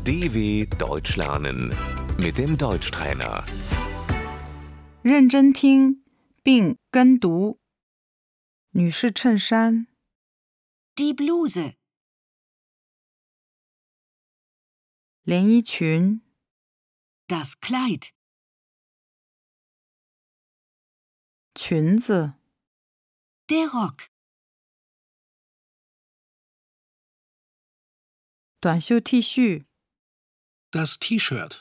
DW Deutsch lernen mit dem Deutschtrainer. 认真听并跟读。女士衬衫、 Die Bluse, 连衣裙、 das Kleid, 裙子、 der Rock, 短袖 T 恤、 Das T-Shirt,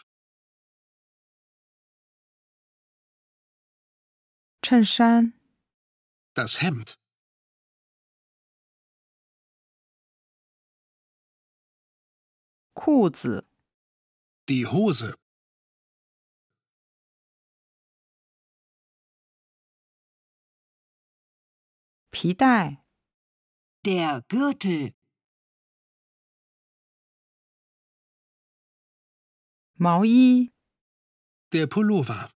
衬衫、 das Hemd, 裤子、 die Hose, 皮带、 der Gürtel, 毛衣、 der Pullover,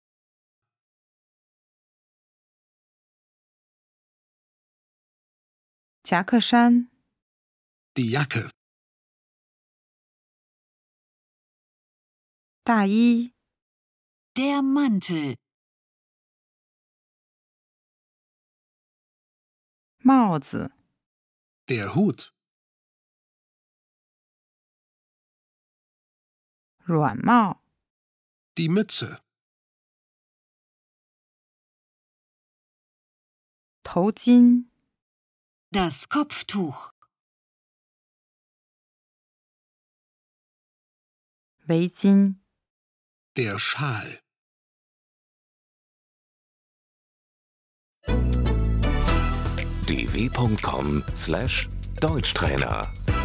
夹克衫、 die Jacke, 大衣、 der Mantel, 帽子、 der Hut, 软帽、 die Mütze, 头巾、 das Kopftuch, 围巾。 der Schal. dw.com/Deutschtrainer